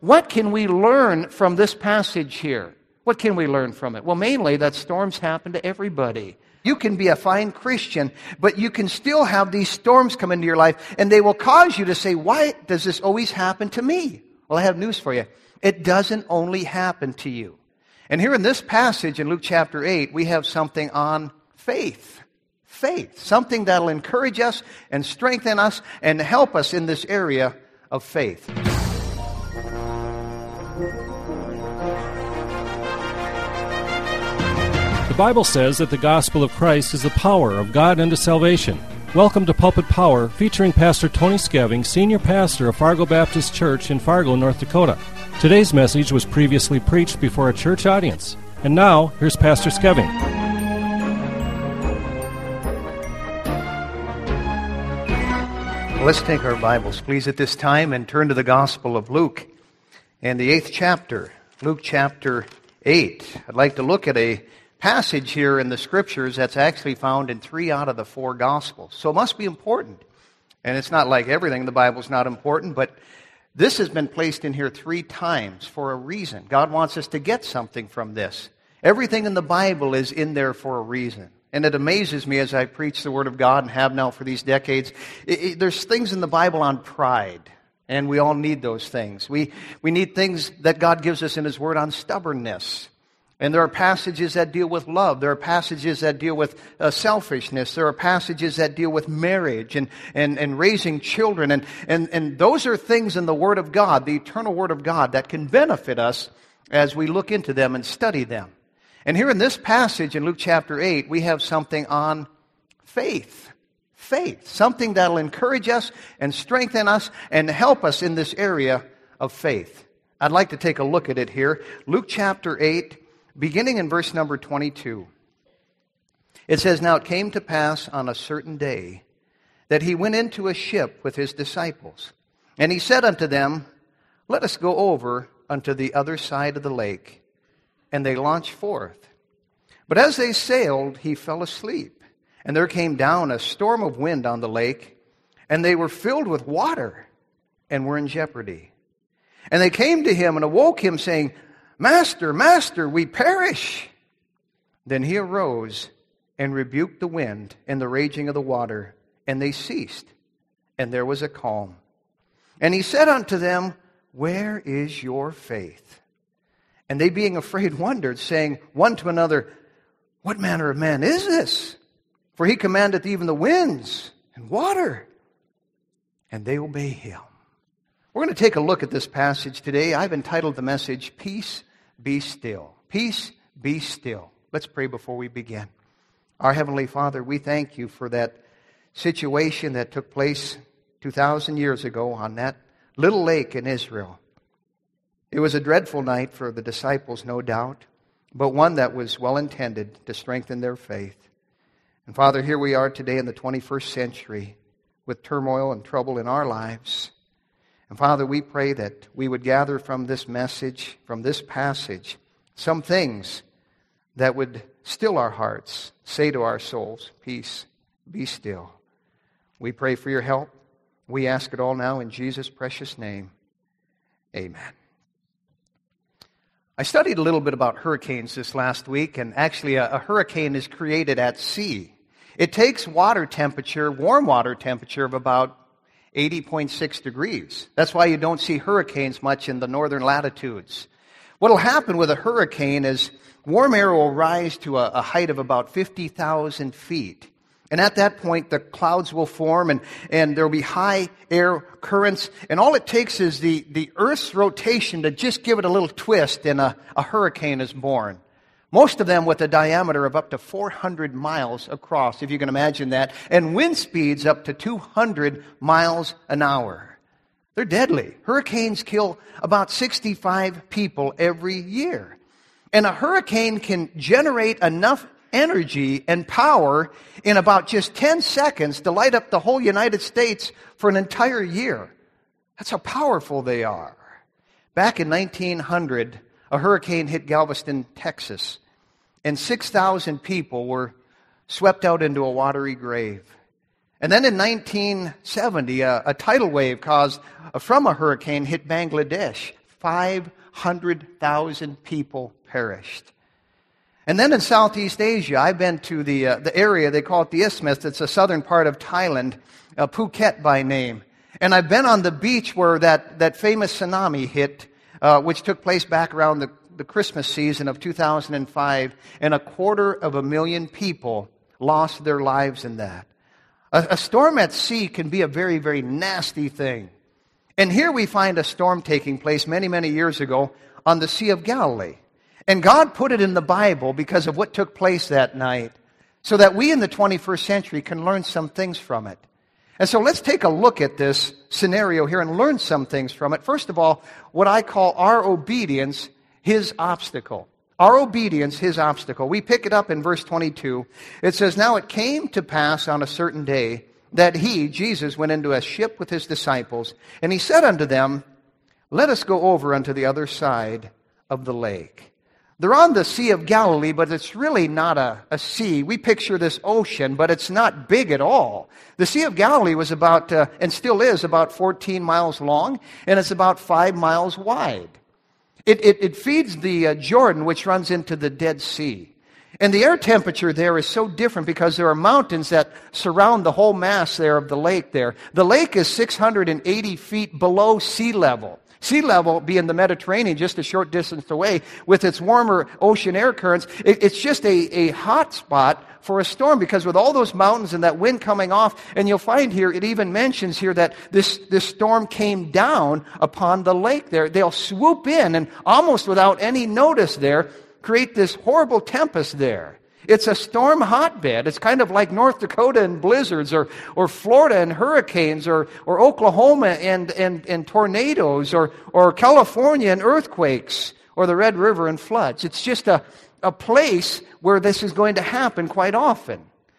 what can we learn from this passage here? What can we learn from it? Well, mainly that storms happen to everybody. You can be a fine Christian, but you can still have these storms come into your life, and they will cause you to say, why does this always happen to me? Well, I have news for you. It doesn't only happen to you. And here in this passage in Luke chapter 8, we have something on faith. Faith. Something that'll encourage us and strengthen us and help us in this area of faith. The Bible says that the gospel of Christ is the power of God unto salvation. Welcome to Pulpit Power, featuring Pastor Tony Skeving, Senior Pastor of Fargo Baptist Church in Fargo, North Dakota. Today's message was previously preached before a church audience. And now, here's Pastor Skeving. Let's take our Bibles, please, at this time and turn to the Gospel of Luke and the 8th chapter, Luke chapter 8. I'd like to look at a passage here in the Scriptures that's actually found in 3 out of the 4 Gospels. So it must be important. And it's not like everything in the Bible is not important, but this has been placed in here 3 times for a reason. God wants us to get something from this. Everything in the Bible is in there for a reason. And it amazes me as I preach the Word of God and have now for these decades. There's things in the Bible on pride, and we all need those things. We need things that God gives us in His Word on stubbornness. And there are passages that deal with love. There are passages that deal with selfishness. There are passages that deal with marriage and raising children. And those are things in the Word of God, the eternal Word of God, that can benefit us as we look into them and study them. And here in this passage in Luke chapter 8, we have something on faith. Faith. Something that'll encourage us and strengthen us and help us in this area of faith. I'd like to take a look at it here. Luke chapter 8, beginning in verse number 22. It says, "Now it came to pass on a certain day that he went into a ship with his disciples. And he said unto them, Let us go over unto the other side of the lake. And they launched forth. But as they sailed, he fell asleep. And there came down a storm of wind on the lake, and they were filled with water, and were in jeopardy. And they came to him and awoke him, saying, Master, Master, we perish. Then he arose and rebuked the wind and the raging of the water, and they ceased, and there was a calm. And he said unto them, Where is your faith? And they being afraid wondered, saying one to another, What manner of man is this? For he commandeth even the winds and water, and they obey him." We're going to take a look at this passage today. I've entitled the message, Peace, Be Still. Peace, be still. Let's pray before we begin. Our Heavenly Father, we thank you for that situation that took place 2,000 years ago on that little lake in Israel. It was a dreadful night for the disciples, no doubt, but one that was well intended to strengthen their faith. And Father, here we are today in the 21st century with turmoil and trouble in our lives. And Father, we pray that we would gather from this message, from this passage, some things that would still our hearts, say to our souls, Peace, be still. We pray for your help. We ask it all now in Jesus' precious name. Amen. I studied a little bit about hurricanes this last week, and actually a hurricane is created at sea. It takes water temperature, warm water temperature of about 80.6 degrees. That's why you don't see hurricanes much in the northern latitudes. What will happen with a hurricane is warm air will rise to a height of about 50,000 feet. And at that point, the clouds will form, and there will be high air currents. And all it takes is the Earth's rotation to just give it a little twist, and a hurricane is born. Most of them with a diameter of up to 400 miles across, if you can imagine that, and wind speeds up to 200 miles an hour. They're deadly. Hurricanes kill about 65 people every year. And a hurricane can generate enough energy and power in about just 10 seconds to light up the whole United States for an entire year. That's how powerful they are. Back in 1900, a hurricane hit Galveston, Texas, and 6,000 people were swept out into a watery grave. And then in 1970, a tidal wave caused from a hurricane hit Bangladesh. 500,000 people perished. And then in Southeast Asia, I've been to the area, they call it the Isthmus. It's a southern part of Thailand, Phuket by name. And I've been on the beach where that famous tsunami hit, which took place back around the Christmas season of 2005, and 250,000 people lost their lives in that. A storm at sea can be a very, very nasty thing. And here we find a storm taking place many, many years ago on the Sea of Galilee. And God put it in the Bible because of what took place that night, so that we in the 21st century can learn some things from it. And so let's take a look at this scenario here and learn some things from it. First of all, what I call our obedience, His obstacle. Our obedience, His obstacle. We pick it up in verse 22. It says, "Now it came to pass on a certain day that He," Jesus, "went into a ship with His disciples, and He said unto them, Let us go over unto the other side of the lake." They're on the Sea of Galilee, but it's really not a sea. We picture this ocean, but it's not big at all. The Sea of Galilee was about, and still is, about 14 miles long, and it's about 5 miles wide. It feeds the Jordan, which runs into the Dead Sea. And the air temperature there is so different because there are mountains that surround the whole mass there of the lake there. The lake is 680 feet below sea level. Sea level being the Mediterranean, just a short distance away, with its warmer ocean air currents. It's just a hot spot for a storm, because with all those mountains and that wind coming off, and you'll find here, it even mentions here that this storm came down upon the lake there. They'll swoop in and almost without any notice there, create this horrible tempest there. It's a storm hotbed. It's kind of like North Dakota and blizzards, or Florida and hurricanes, or Oklahoma and tornadoes, or California and earthquakes, or the Red River and floods. It's just a place where this is going to happen quite often.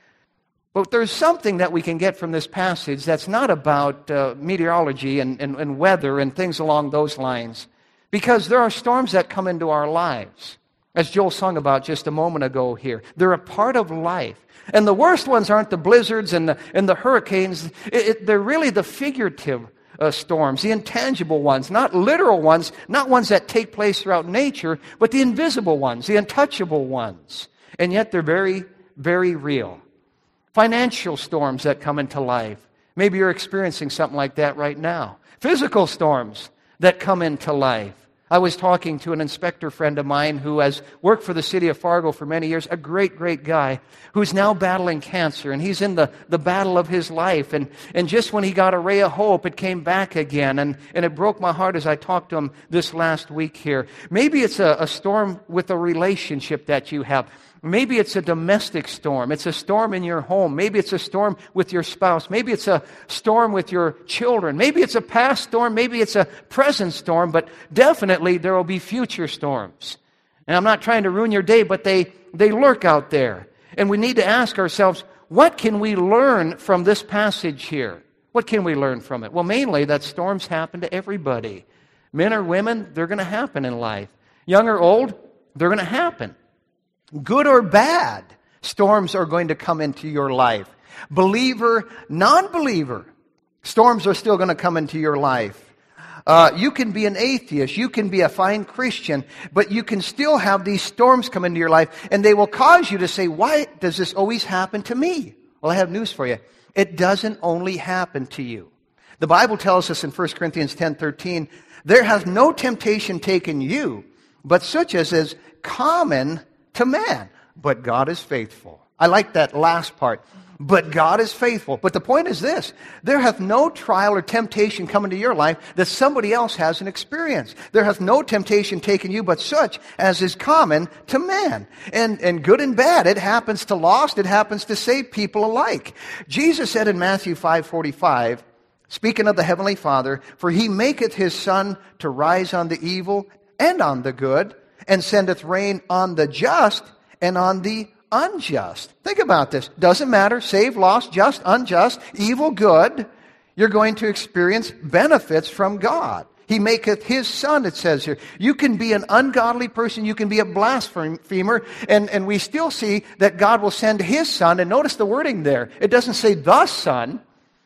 But there's something that we can get from this passage that's not about meteorology and weather and things along those lines, because there are storms that come into our lives. As Joel sung about just a moment ago here. They're a part of life. And the worst ones aren't the blizzards and the hurricanes. They're really the figurative storms, the intangible ones, not literal ones, not ones that take place throughout nature, but the invisible ones, the untouchable ones. And yet they're very, very real. Financial storms that come into life. Maybe you're experiencing something like that right now. Physical storms that come into life. I was talking to an inspector friend of mine who has worked for the city of Fargo for many years, a great, great guy, who's now battling cancer, and he's in the battle of his life. And just when he got a ray of hope, it came back again, and it broke my heart as I talked to him this last week here. Maybe it's a storm with a relationship that you have. Maybe it's a domestic storm. It's a storm in your home. Maybe it's a storm with your spouse. Maybe it's a storm with your children. Maybe it's a past storm. Maybe it's a present storm. But definitely there will be future storms. And I'm not trying to ruin your day, but they lurk out there. And we need to ask ourselves, what can we learn from this passage here? What can we learn from it? Well, mainly that storms happen to everybody. Men or women, they're going to happen in life. Young or old, they're going to happen. Good or bad, storms are going to come into your life. Believer, non-believer, storms are still going to come into your life. You can be an atheist, you can be a fine Christian, but you can still have these storms come into your life, and they will cause you to say, why does this always happen to me? Well, I have news for you. It doesn't only happen to you. The Bible tells us in 1 Corinthians 10:13, there has no temptation taken you, but such as is common to man. But God is faithful. I like that last part. But God is faithful. But the point is this. There hath no trial or temptation come into your life that somebody else hasn't experienced. There hath no temptation taken you but such as is common to man. And good and bad. It happens to lost. It happens to saved people alike. Jesus said in Matthew 5:45, speaking of the Heavenly Father, for He maketh His sun to rise on the evil and on the good, and sendeth rain on the just and on the unjust. Think about this. Doesn't matter. Saved, lost, just, unjust, evil, good. You're going to experience benefits from God. He maketh His sun, it says here. You can be an ungodly person. You can be a blasphemer. And we still see that God will send His Son. And notice the wording there. It doesn't say the Son,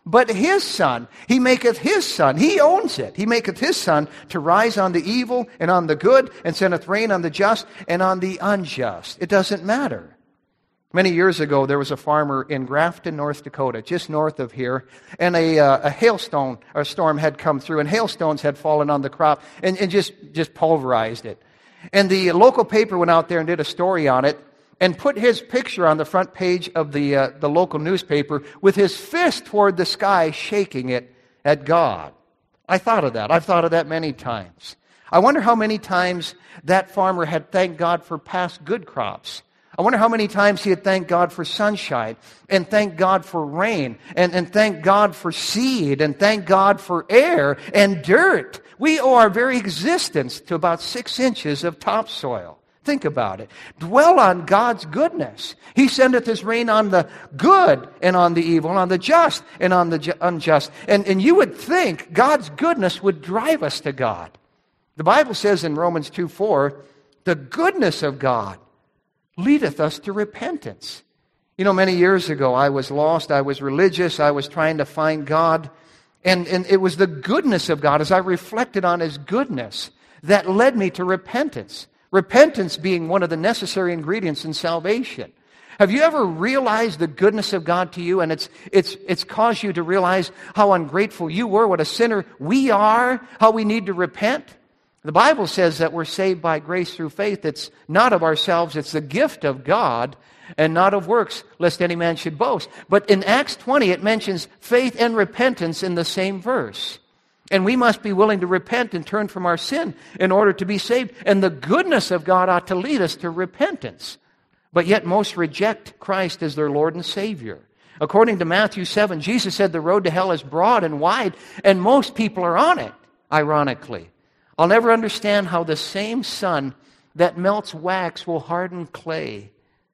but his sun. He maketh his sun. He owns it. He maketh his sun to rise on the evil and on the good, and sendeth rain on the just and on the unjust. It doesn't matter. Many years ago, there was a farmer in Grafton, North Dakota, just north of here, and a hailstone or storm had come through, and hailstones had fallen on the crop and just pulverized it. And the local paper went out there and did a story on it, and put his picture on the front page of the local newspaper with his fist toward the sky, shaking it at God. I thought of that. I've thought of that many times. I wonder how many times that farmer had thanked God for past good crops. I wonder how many times he had thanked God for sunshine, and thanked God for rain, and thanked God for seed, and thanked God for air and dirt. We owe our very existence to about 6 inches of topsoil. Think about it. Dwell on God's goodness. He sendeth his rain on the good and on the evil, and on the just and on the unjust. And you would think God's goodness would drive us to God. The Bible says in Romans 2:4, the goodness of God leadeth us to repentance. You know, many years ago, I was lost, I was religious, I was trying to find God, and it was the goodness of God, as I reflected on his goodness, that led me to repentance. Repentance being one of the necessary ingredients in salvation. Have you ever realized the goodness of God to you, and it's caused you to realize how ungrateful you were, what a sinner we are, how we need to repent? The Bible says that we're saved by grace through faith. It's not of ourselves, it's the gift of God, and not of works, lest any man should boast. But in Acts 20, it mentions faith and repentance in the same verse. And we must be willing to repent and turn from our sin in order to be saved. And the goodness of God ought to lead us to repentance. But yet most reject Christ as their Lord and Savior. According to Matthew 7, Jesus said the road to hell is broad and wide, and most people are on it, ironically. I'll never understand how the same sun that melts wax will harden clay.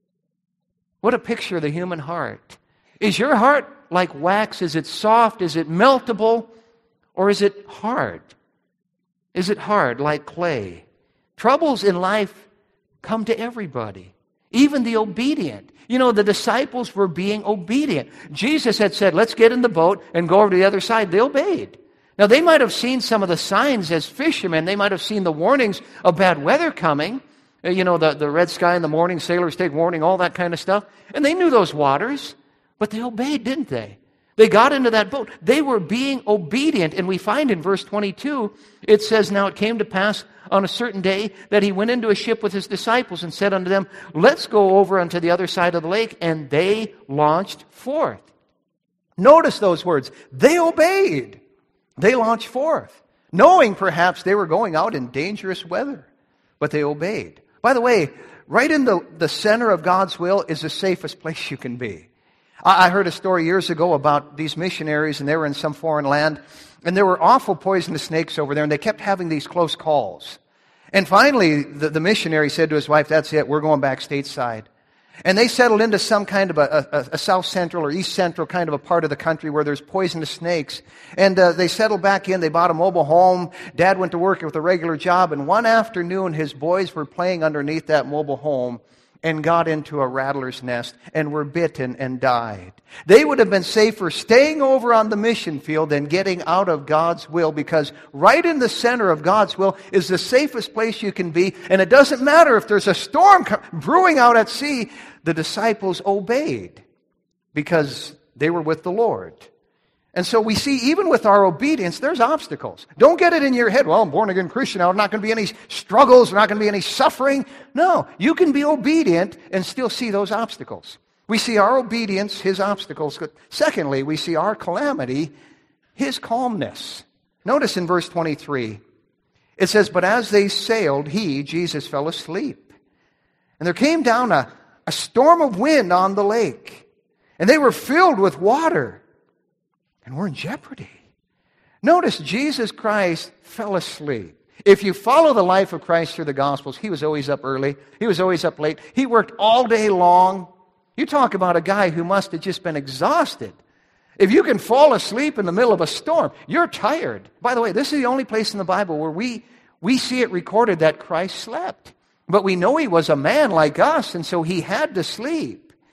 What a picture of the human heart. Is your heart like wax? Is it soft? Is it meltable? Or is it hard? Is it hard like clay? Troubles in life come to everybody, even the obedient. You know, the disciples were being obedient. Jesus had said, let's get in the boat and go over to the other side. They obeyed. Now, they might have seen some of the signs as fishermen. They might have seen the warnings of bad weather coming. You know, the red sky in the morning, sailors take warning, all that kind of stuff. And they knew those waters, but they obeyed, didn't they? They got into that boat. They were being obedient. And we find in verse 22, it says, now it came to pass on a certain day that he went into a ship with his disciples and said unto them, let's go over unto the other side of the lake. And they launched forth. Notice those words. They obeyed. They launched forth, knowing perhaps they were going out in dangerous weather, but they obeyed. By the way, right in the center of God's will is the safest place you can be. I heard a story years ago about these missionaries, and they were in some foreign land, and there were awful poisonous snakes over there, and they kept having these close calls. And finally, the missionary said to his wife, that's it, we're going back stateside. And they settled into some kind of a south central or east central kind of a part of the country where there's poisonous snakes. And they settled back in. They bought a mobile home. Dad went to work with a regular job. And one afternoon, his boys were playing underneath that mobile home and got into a rattler's nest and were bitten and died. They would have been safer staying over on the mission field than getting out of God's will, because right in the center of God's will is the safest place you can be. And it doesn't matter if there's a storm brewing out at sea. The disciples obeyed because they were with the Lord. And so we see, even with our obedience, there's obstacles. Don't get it in your head, well, I'm a born-again Christian now, there's not going to be any struggles, there's not going to be any suffering. No, you can be obedient and still see those obstacles. We see our obedience, his obstacles. Secondly, we see our calamity, his calmness. Notice in verse 23, it says, but as they sailed, he, Jesus, fell asleep. And there came down a storm of wind on the lake, and they were filled with water. And we're in jeopardy. Notice Jesus Christ fell asleep. If you follow the life of Christ through the Gospels, he was always up early. He was always up late. He worked all day long. You talk about a guy who must have just been exhausted. If you can fall asleep in the middle of a storm, you're tired. By the way, this is the only place in the Bible where we see it recorded that Christ slept. But we know he was a man like us, and so he had to sleep.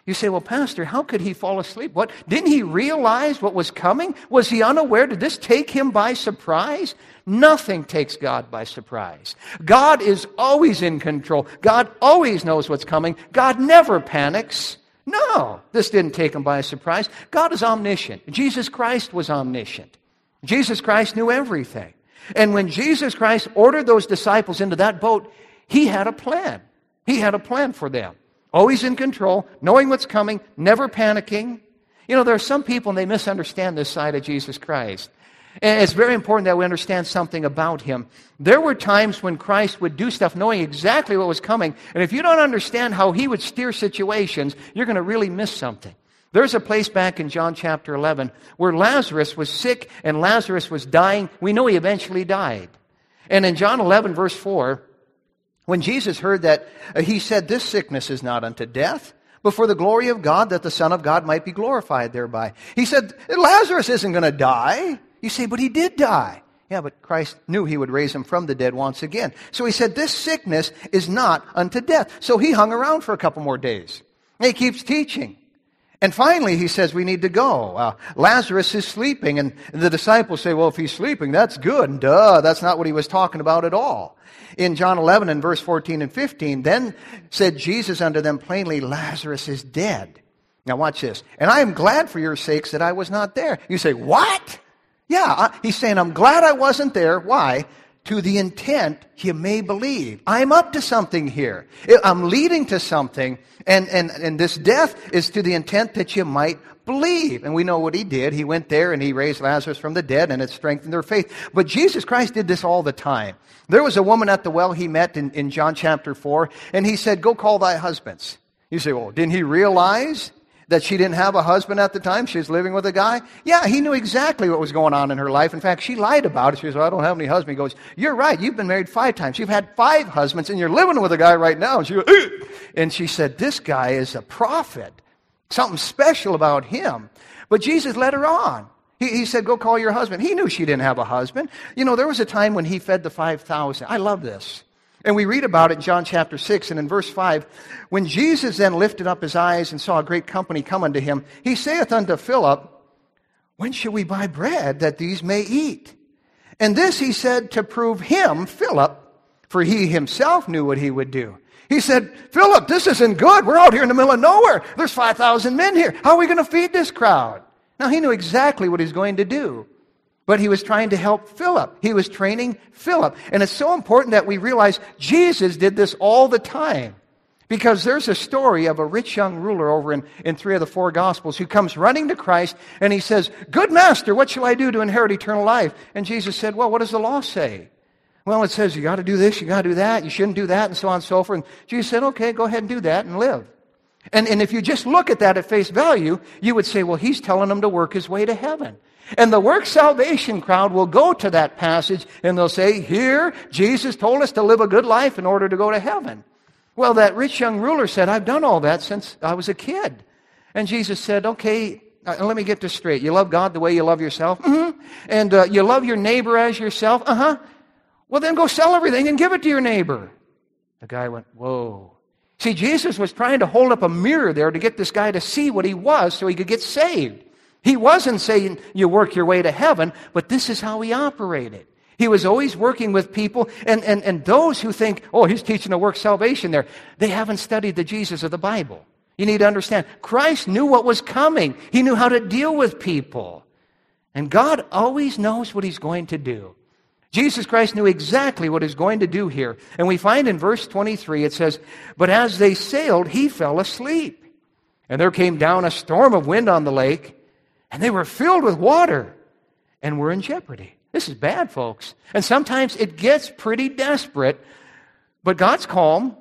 You say, well, Pastor, how could he fall asleep? What? Didn't he realize what was coming? Was he unaware? Did this take him by surprise? Nothing takes God by surprise. God is always in control. God always knows what's coming. God never panics. No, this didn't take him by surprise. God is omniscient. Jesus Christ was omniscient. Jesus Christ knew everything. And when Jesus Christ ordered those disciples into that boat, he had a plan. He had a plan for them. Always in control, knowing what's coming, never panicking. You know, there are some people, and they misunderstand this side of Jesus Christ. And it's very important that we understand something about him. There were times when Christ would do stuff knowing exactly what was coming. And if you don't understand how he would steer situations, you're going to really miss something. There's a place back in John chapter 11 where Lazarus was sick and Lazarus was dying. We know he eventually died. And in John 11, verse 4, when Jesus heard that, he said, this sickness is not unto death, but for the glory of God, that the Son of God might be glorified thereby. He said, Lazarus isn't going to die. You say, but he did die. Yeah, but Christ knew he would raise him from the dead once again. So he said, this sickness is not unto death. So he hung around for a couple more days. And he keeps teaching. And finally, he says, we need to go. Lazarus is sleeping. And the disciples say, well, if he's sleeping, that's good. And that's not what he was talking about at all. In John 11 and verse 14 and 15, then said Jesus unto them plainly, Lazarus is dead. Now watch this. And I am glad for your sakes that I was not there. You say, what? Yeah, he's saying, I'm glad I wasn't there. Why? To the intent you may believe. I'm up to something here. I'm leading to something. And this death is to the intent that you might believe. And we know what he did. He went there and he raised Lazarus from the dead, and it strengthened their faith. But Jesus Christ did this all the time. There was a woman at the well he met in John chapter 4, and he said, go call thy husbands. You say, well, didn't he realize that she didn't have a husband at the time? She was living with a guy? Yeah, he knew exactly what was going on in her life. In fact, she lied about it. She said, well, I don't have any husband. He goes, you're right. You've been married 5 times. You've had 5 husbands, and you're living with a guy right now. And she goes, ugh! And she said, this guy is a prophet. Something special about him. But Jesus led her on. He said, go call your husband. He knew she didn't have a husband. You know, there was a time when he fed the 5,000. I love this. And we read about it in John chapter 6 and in verse 5. When Jesus then lifted up his eyes and saw a great company come unto him, he saith unto Philip, when shall we buy bread that these may eat? And this he said to prove him, Philip, for he himself knew what he would do. He said, Philip, this isn't good. We're out here in the middle of nowhere. There's 5,000 men here. How are we going to feed this crowd? Now, he knew exactly what he's going to do. But he was trying to help Philip. He was training Philip. And it's so important that we realize Jesus did this all the time. Because there's a story of a rich young ruler over in 3 of the 4 Gospels who comes running to Christ and he says, good master, what shall I do to inherit eternal life? And Jesus said, well, what does the law say? Well, it says you got to do this, you got to do that, you shouldn't do that, and so on and so forth. And Jesus said, okay, go ahead and do that and live. And if you just look at that at face value, you would say, well, he's telling him to work his way to heaven. And the work salvation crowd will go to that passage and they'll say, here, Jesus told us to live a good life in order to go to heaven. Well, that rich young ruler said, I've done all that since I was a kid. And Jesus said, okay, let me get this straight. You love God the way you love yourself? Mm-hmm. And you love your neighbor as yourself? Uh-huh. Well, then go sell everything and give it to your neighbor. The guy went, whoa. See, Jesus was trying to hold up a mirror there to get this guy to see what he was so he could get saved. He wasn't saying you work your way to heaven, but this is how he operated. He was always working with people, and those who think, oh, he's teaching a work salvation there, they haven't studied the Jesus of the Bible. You need to understand, Christ knew what was coming. He knew how to deal with people. And God always knows what he's going to do. Jesus Christ knew exactly what he's going to do here. And we find in verse 23, it says, but as they sailed, he fell asleep. And there came down a storm of wind on the lake, and they were filled with water and were in jeopardy. This is bad, folks. And sometimes it gets pretty desperate, but God's calm.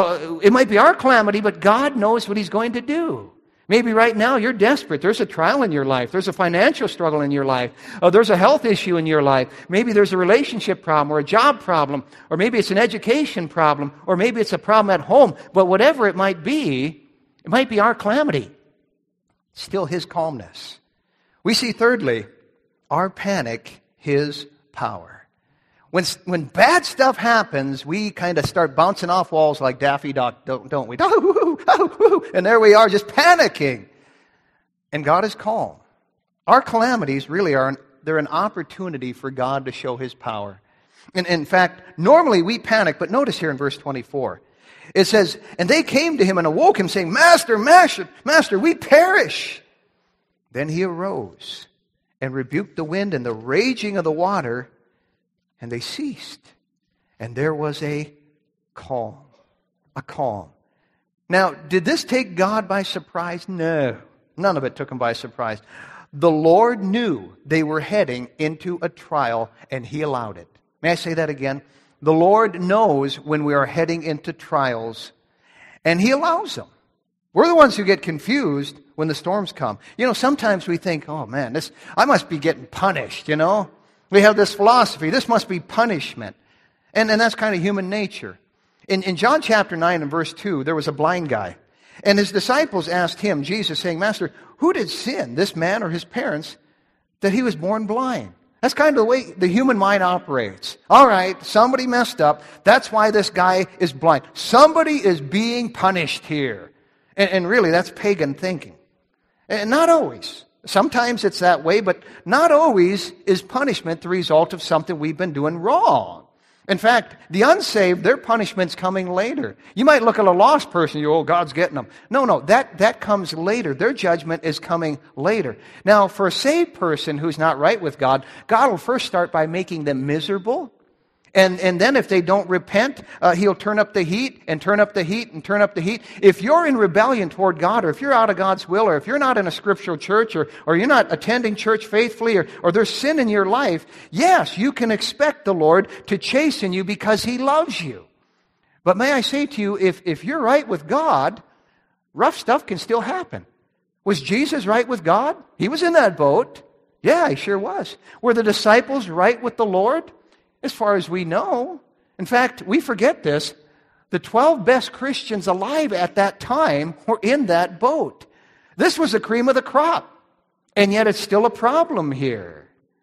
It might be our calamity, but God knows what he's going to do. Maybe right now you're desperate. There's a trial in your life. There's a financial struggle in your life. There's a health issue in your life. Maybe there's a relationship problem or a job problem, or maybe it's an education problem, or maybe it's a problem at home. But whatever it might be our calamity. Still his calmness. We see thirdly, our panic, his power. When bad stuff happens, we kind of start bouncing off walls like Daffy Duck, don't we? And there we are just panicking. And God is calm. Our calamities really they're an opportunity for God to show His power. And in fact, normally we panic, but notice here in verse 24, it says, and they came to him and awoke him, saying, Master, we perish. Then he arose and rebuked the wind and the raging of the water, and they ceased. And there was a calm. A calm. Now, did this take God by surprise? No. None of it took him by surprise. The Lord knew they were heading into a trial, and He allowed it. May I say that again? The Lord knows when we are heading into trials, and He allows them. We're the ones who get confused when the storms come. Sometimes we think, oh man, I must be getting punished, We have this philosophy, this must be punishment. And that's kind of human nature. In John chapter 9 and verse 2, there was a blind guy. And His disciples asked Him, Jesus, saying, Master, who did sin, this man or his parents, that he was born blind? That's kind of the way the human mind operates. All right, somebody messed up. That's why this guy is blind. Somebody is being punished here. And really, that's pagan thinking. And not always. Sometimes it's that way, but not always is punishment the result of something we've been doing wrong. In fact, the unsaved, their punishment's coming later. You might look at a lost person, God's getting them. No, that comes later. Their judgment is coming later. Now, for a saved person who's not right with God, God will first start by making them miserable. And then if they don't repent, He'll turn up the heat and turn up the heat and turn up the heat. If you're in rebellion toward God, or if you're out of God's will, or if you're not in a scriptural church, or you're not attending church faithfully, or there's sin in your life, yes, you can expect the Lord to chasten you because He loves you. But may I say to you, if you're right with God, rough stuff can still happen. Was Jesus right with God? He was in that boat. Yeah, He sure was. Were the disciples right with the Lord? As far as we know. In fact, we forget this. The 12 best Christians alive at that time were in that boat. This was the cream of the crop. And yet it's still a problem here.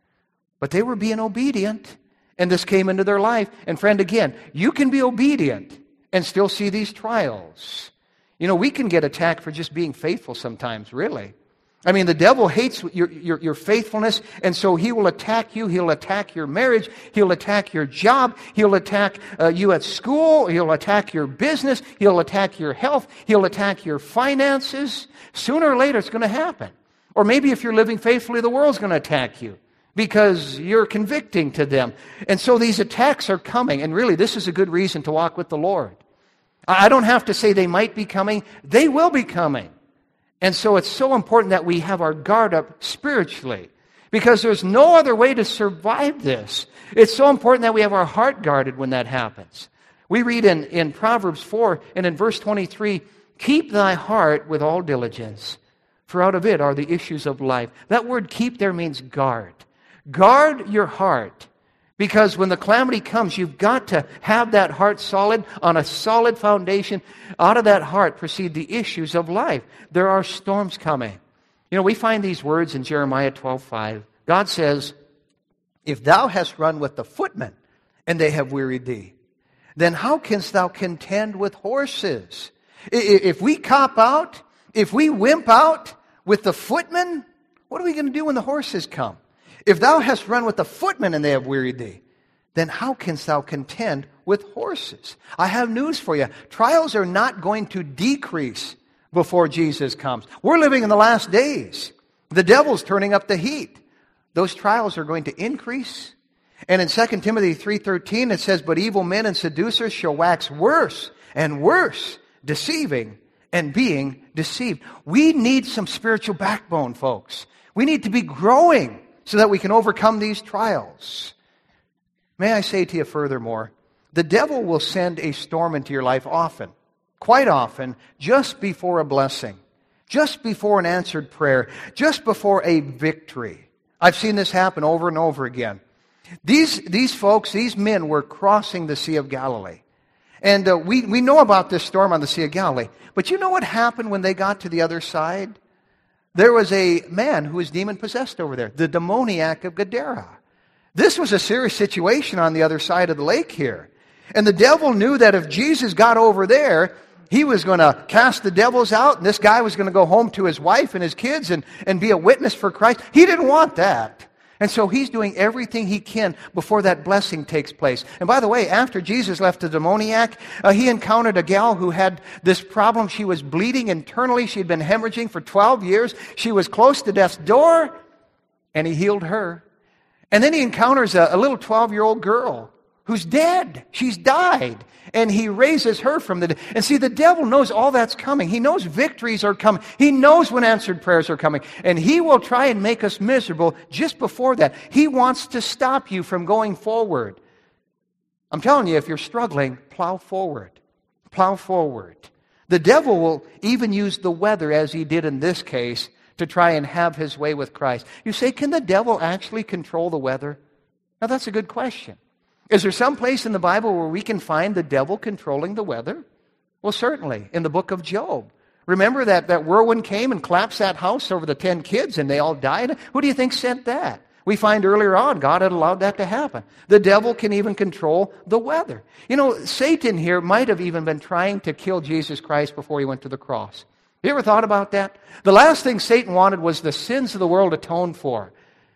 But they were being obedient. And this came into their life. And friend, again, you can be obedient and still see these trials. We can get attacked for just being faithful sometimes, really. I mean, the devil hates your faithfulness, and so he will attack you. He'll attack your marriage. He'll attack your job. He'll attack you at school. He'll attack your business. He'll attack your health. He'll attack your finances. Sooner or later, it's going to happen. Or maybe if you're living faithfully, the world's going to attack you because you're convicting to them. And so these attacks are coming, and really, this is a good reason to walk with the Lord. I don't have to say they might be coming. They will be coming. And so it's so important that we have our guard up spiritually, because there's no other way to survive this. It's so important that we have our heart guarded when that happens. We read in Proverbs 4 and in verse 23, keep thy heart with all diligence, for out of it are the issues of life. That word keep there means guard. Guard your heart. Because when the calamity comes, you've got to have that heart solid on a solid foundation. Out of that heart proceed the issues of life. There are storms coming. We find these words in Jeremiah 12:5. God says, if thou hast run with the footmen, and they have wearied thee, then how canst thou contend with horses? If we cop out, if we wimp out with the footmen, what are we going to do when the horses come? If thou hast run with the footmen and they have wearied thee, then how canst thou contend with horses? I have news for you. Trials are not going to decrease before Jesus comes. We're living in the last days. The devil's turning up the heat. Those trials are going to increase. And in 2 Timothy 3:13 it says, but evil men and seducers shall wax worse and worse, deceiving and being deceived. We need some spiritual backbone, folks. We need to be growing so that we can overcome these trials. May I say to you furthermore, the devil will send a storm into your life often, quite often, just before a blessing, just before an answered prayer, just before a victory. I've seen this happen over and over again. These folks, these men were crossing the Sea of Galilee. And we know about this storm on the Sea of Galilee. But you know what happened when they got to the other side? There was a man who was demon-possessed over there, the demoniac of Gadara. This was a serious situation on the other side of the lake here. And the devil knew that if Jesus got over there, he was going to cast the devils out, and this guy was going to go home to his wife and his kids and be a witness for Christ. He didn't want that. And so he's doing everything he can before that blessing takes place. And by the way, after Jesus left the demoniac, he encountered a gal who had this problem. She was bleeding internally. She had been hemorrhaging for 12 years. She was close to death's door, and he healed her. And then he encounters a little 12-year-old girl who's dead. She's died. And he raises her from the dead. And see, the devil knows all that's coming. He knows victories are coming. He knows when answered prayers are coming. And he will try and make us miserable just before that. He wants to stop you from going forward. I'm telling you, if you're struggling, plow forward. Plow forward. The devil will even use the weather, as he did in this case, to try and have his way with Christ. You say, can the devil actually control the weather? Now, that's a good question. Is there some place in the Bible where we can find the devil controlling the weather? Well, certainly, in the book of Job. Remember that whirlwind came and collapsed that house over the 10 kids and they all died? Who do you think sent that? We find earlier on God had allowed that to happen. The devil can even control the weather. You know, Satan here might have even been trying to kill Jesus Christ before he went to the cross. You ever thought about that? The last thing Satan wanted was the sins of the world atoned for.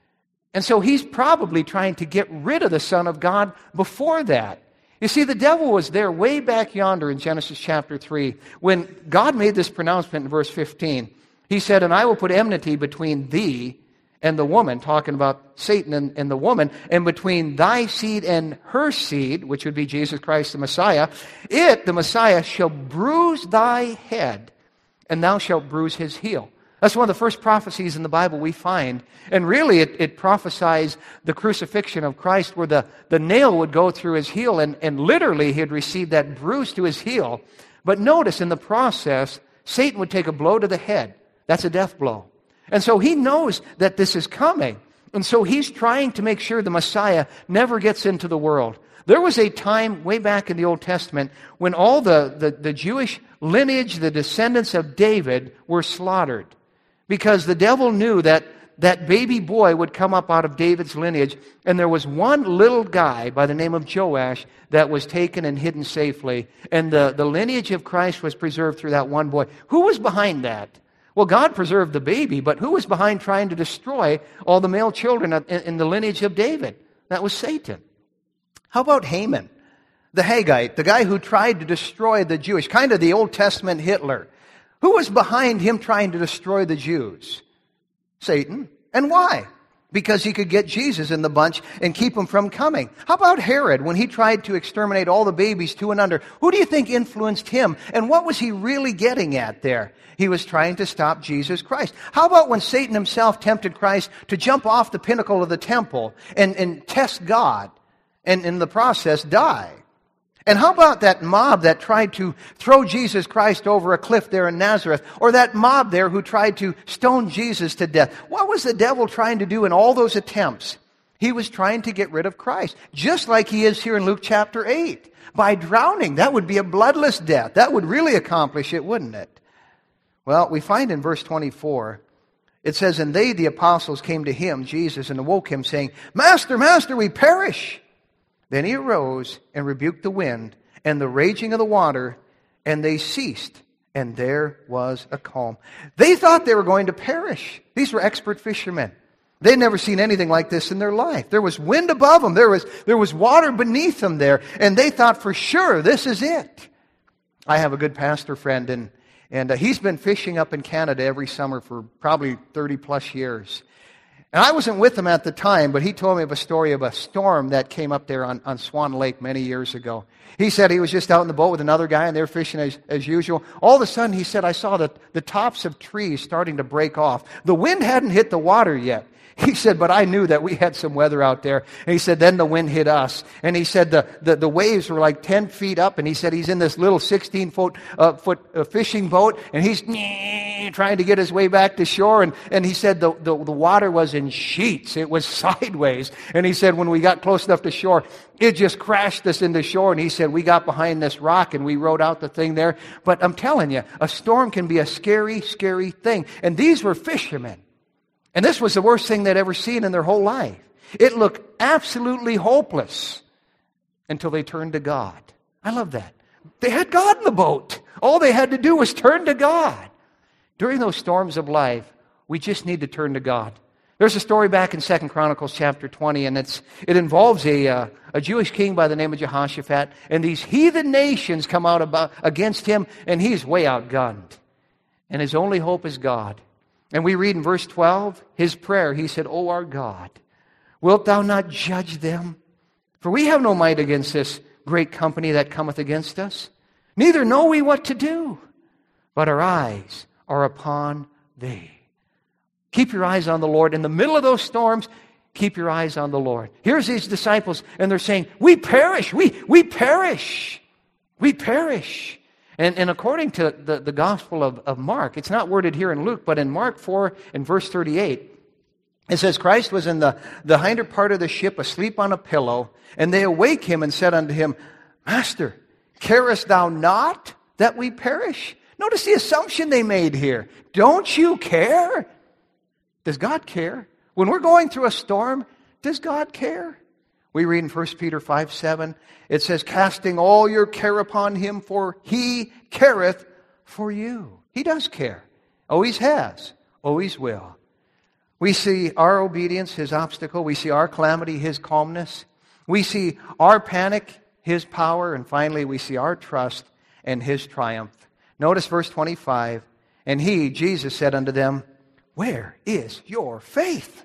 And so he's probably trying to get rid of the Son of God before that. You see, the devil was there way back yonder in Genesis chapter 3 when God made this pronouncement in verse 15. He said, and I will put enmity between thee and the woman, talking about Satan and the woman, and between thy seed and her seed, which would be Jesus Christ the Messiah. It, the Messiah, shall bruise thy head, and thou shalt bruise his heel. That's one of the first prophecies in the Bible we find. And really, it prophesies the crucifixion of Christ where the nail would go through his heel, and literally he had received that bruise to his heel. But notice, in the process, Satan would take a blow to the head. That's a death blow. And so he knows that this is coming. And so he's trying to make sure the Messiah never gets into the world. There was a time way back in the Old Testament when all the Jewish lineage, the descendants of David, were slaughtered. Because the devil knew that that baby boy would come up out of David's lineage, and there was one little guy by the name of Joash that was taken and hidden safely, and the lineage of Christ was preserved through that one boy. Who was behind that? Well, God preserved the baby, but who was behind trying to destroy all the male children in the lineage of David? That was Satan. How about Haman, the Haggite, the guy who tried to destroy the Jewish, kind of the Old Testament Hitler? Who was behind him trying to destroy the Jews? Satan. And why? Because he could get Jesus in the bunch and keep him from coming. How about Herod when he tried to exterminate all the babies 2 and under? Who do you think influenced him? And what was he really getting at there? He was trying to stop Jesus Christ. How about when Satan himself tempted Christ to jump off the pinnacle of the temple and test God and in the process die? And how about that mob that tried to throw Jesus Christ over a cliff there in Nazareth? Or that mob there who tried to stone Jesus to death? What was the devil trying to do in all those attempts? He was trying to get rid of Christ. Just like he is here in Luke chapter 8. By drowning. That would be a bloodless death. That would really accomplish it, wouldn't it? Well, we find in verse 24, it says, and they, the apostles, came to him, Jesus, and awoke him, saying, Master, Master, we perish. Then he arose and rebuked the wind and the raging of the water, and they ceased, and there was a calm. They thought they were going to perish. These were expert fishermen. They'd never seen anything like this in their life. There was wind above them. There was water beneath them there, and they thought for sure this is it. I have a good pastor friend, and he's been fishing up in Canada every summer for probably 30 plus years. And I wasn't with him at the time, but he told me of a story of a storm that came up there on Swan Lake many years ago. He said he was just out in the boat with another guy, and they were fishing as usual. All of a sudden, he said, I saw the tops of trees starting to break off. The wind hadn't hit the water yet. He said, but I knew that we had some weather out there. And he said, then the wind hit us. And he said the waves were like 10 feet up. And he said he's in this little 16-foot fishing boat. And he's trying to get his way back to shore. And he said the water was in sheets. It was sideways. And he said when we got close enough to shore, it just crashed us into shore. And he said we got behind this rock and we rode out the thing there. But I'm telling you, a storm can be a scary, scary thing. And these were fishermen. And this was the worst thing they'd ever seen in their whole life. It looked absolutely hopeless until they turned to God. I love that. They had God in the boat. All they had to do was turn to God. During those storms of life, we just need to turn to God. There's a story back in 2 Chronicles chapter 20, and it involves a Jewish king by the name of Jehoshaphat, and these heathen nations come out against him, and he's way outgunned. And his only hope is God. And we read in verse 12, his prayer, he said, "O our God, wilt thou not judge them? For we have no might against this great company that cometh against us. Neither know we what to do, but our eyes are upon thee." Keep your eyes on the Lord. In the middle of those storms, keep your eyes on the Lord. Here's these disciples, and they're saying, we perish, we perish, we perish. And according to the Gospel of Mark, it's not worded here in Luke, but in Mark 4 and verse 38, it says, Christ was in the hinder part of the ship, asleep on a pillow, and they awake him and said unto him, Master, carest thou not that we perish? Notice the assumption they made here. Don't you care? Does God care? When we're going through a storm, does God care? We read in 1 Peter 5:7, it says, casting all your care upon him, for he careth for you. He does care. Always has. Always will. We see our obedience, his obstacle. We see our calamity, his calmness. We see our panic, his power. And finally, we see our trust and his triumph. Notice verse 25. And he, Jesus, said unto them, where is your faith?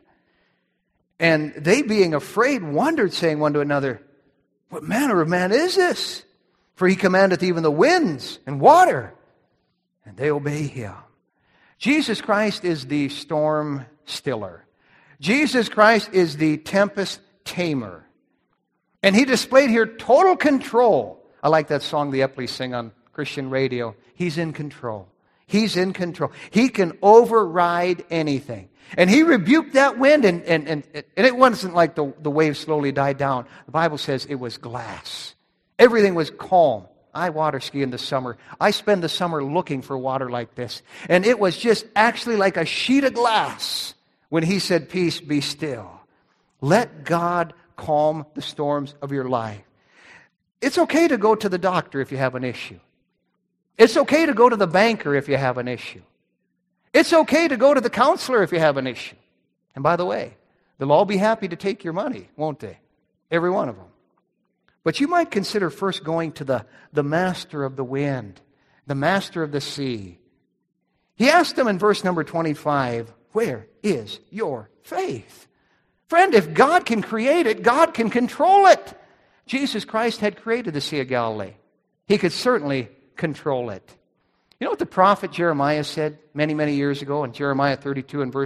And they, being afraid, wondered, saying one to another, what manner of man is this? For he commandeth even the winds and water, and they obey him. Jesus Christ is the storm stiller. Jesus Christ is the tempest tamer. And he displayed here total control. I like that song the Epleys sing on Christian radio. He's in control. He's in control. He can override anything. And he rebuked that wind, and it wasn't like the waves slowly died down. The Bible says it was glass. Everything was calm. I water ski in the summer. I spend the summer looking for water like this. And it was just actually like a sheet of glass when he said, peace, be still. Let God calm the storms of your life. It's okay to go to the doctor if you have an issue. It's okay to go to the banker if you have an issue. It's okay to go to the counselor if you have an issue. And by the way, they'll all be happy to take your money, won't they? Every one of them. But you might consider first going to the master of the wind, the master of the sea. He asked them in verse number 25, where is your faith? Friend, if God can create it, God can control it. Jesus Christ had created the Sea of Galilee. He could certainly control it. You know what the prophet Jeremiah said many, many years ago in Jeremiah 32 and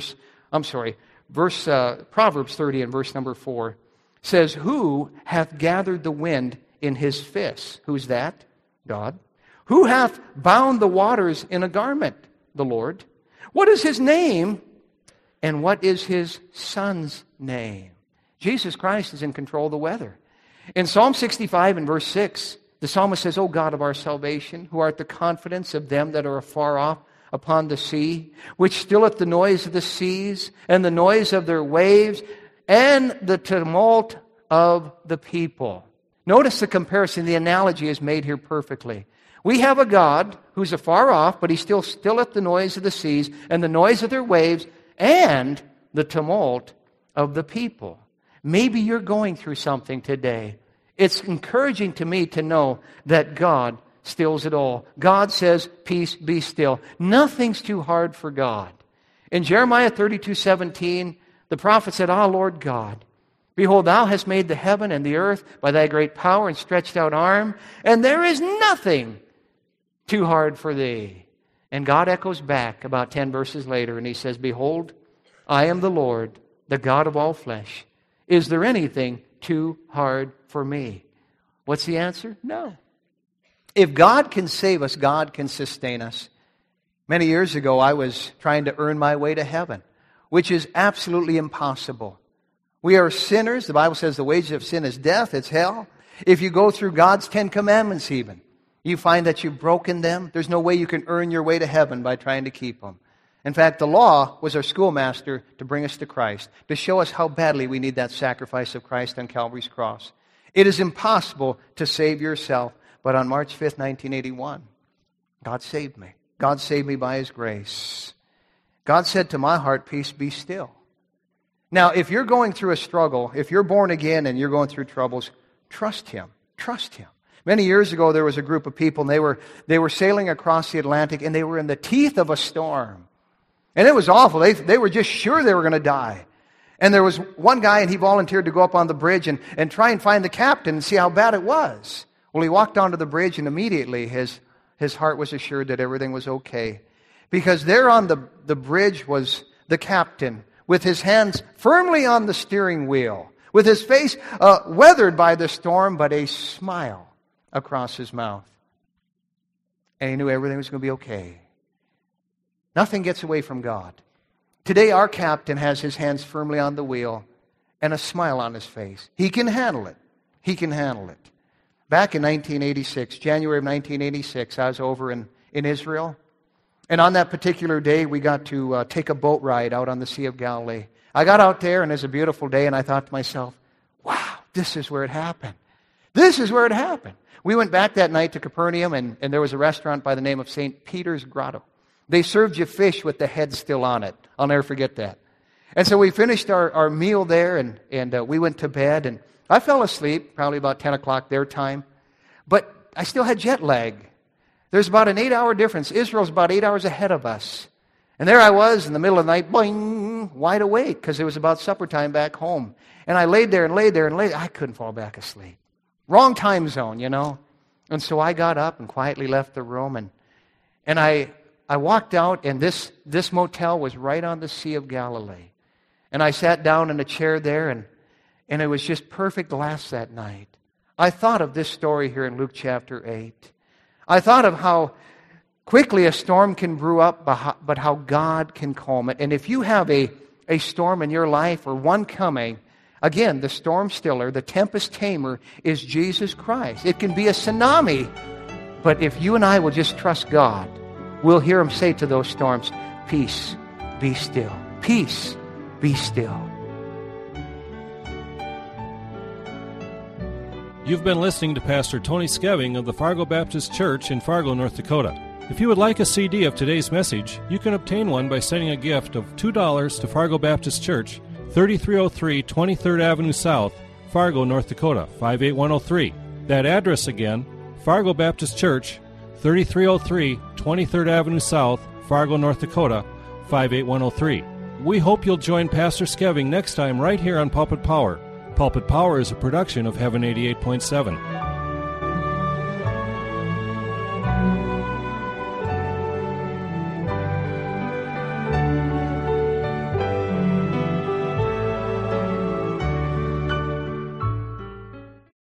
Proverbs 30 and verse number 4 says, who hath gathered the wind in his fist? Who's that? God. Who hath bound the waters in a garment? The Lord. What is his name? And what is his son's name? Jesus Christ is in control of the weather. In Psalm 65 and verse 6, the psalmist says, O God of our salvation, who art the confidence of them that are afar off upon the sea, which stilleth the noise of the seas, and the noise of their waves, and the tumult of the people. Notice the comparison, the analogy is made here perfectly. We have a God who's afar off, but he still stilleth the noise of the seas, and the noise of their waves, and the tumult of the people. Maybe you're going through something today. It's encouraging to me to know that God stills it all. God says, peace, be still. Nothing's too hard for God. In Jeremiah 32:17, the prophet said, Ah, Lord God, behold, thou hast made the heaven and the earth by thy great power and stretched out arm, and there is nothing too hard for thee. And God echoes back about 10 verses later, and he says, behold, I am the Lord, the God of all flesh. Is there anything too hard for me? What's the answer? No. If God can save us, God can sustain us. Many years ago, I was trying to earn my way to heaven, which is absolutely impossible. We are sinners. The Bible says the wages of sin is death, it's hell. If you go through God's 10 commandments even, you find that you've broken them. There's no way you can earn your way to heaven by trying to keep them. In fact, the law was our schoolmaster to bring us to Christ, to show us how badly we need that sacrifice of Christ on Calvary's cross. It is impossible to save yourself, but on March 5th, 1981, God saved me. God saved me by His grace. God said to my heart, peace, be still. Now, if you're going through a struggle, if you're born again and you're going through troubles, trust Him. Trust Him. Many years ago, there was a group of people, and they were sailing across the Atlantic, and they were in the teeth of a storm. And it was awful. They were just sure they were going to die. And there was one guy, and he volunteered to go up on the bridge and try and find the captain and see how bad it was. Well, he walked onto the bridge, and immediately his heart was assured that everything was okay. Because there on the bridge was the captain with his hands firmly on the steering wheel, with his face weathered by the storm, but a smile across his mouth. And he knew everything was going to be okay. Nothing gets away from God. Today, our captain has his hands firmly on the wheel and a smile on his face. He can handle it. He can handle it. Back in 1986, January of 1986, I was over in Israel. And on that particular day, we got to take a boat ride out on the Sea of Galilee. I got out there, and it was a beautiful day, and I thought to myself, wow, this is where it happened. This is where it happened. We went back that night to Capernaum, and there was a restaurant by the name of St. Peter's Grotto. They served you fish with the head still on it. I'll never forget that. And so we finished our meal there, and we went to bed, and I fell asleep, probably about 10 o'clock their time. But I still had jet lag. There's about an 8-hour difference. Israel's about 8 hours ahead of us. And there I was in the middle of the night, boing, wide awake, because it was about supper time back home. And I laid there. I couldn't fall back asleep. Wrong time zone, you know. And so I got up and quietly left the room, and I walked out, and this motel was right on the Sea of Galilee. And I sat down in a chair there, and it was just perfect glass that night. I thought of this story here in Luke chapter 8. I thought of how quickly a storm can brew up, but how God can calm it. And if you have a storm in your life or one coming, again, the storm stiller, the tempest tamer is Jesus Christ. It can be a tsunami, but if you and I will just trust God, we'll hear Him say to those storms, peace, be still. Peace, be still. You've been listening to Pastor Tony Skeving of the Fargo Baptist Church in Fargo, North Dakota. If you would like a CD of today's message, you can obtain one by sending a gift of $2 to Fargo Baptist Church, 3303 23rd Avenue South, Fargo, North Dakota, 58103. That address again, Fargo Baptist Church, 3303 23rd Avenue South, Fargo, North Dakota, 58103. We hope you'll join Pastor Skeving next time right here on Pulpit Power. Pulpit Power is a production of Heaven 88.7.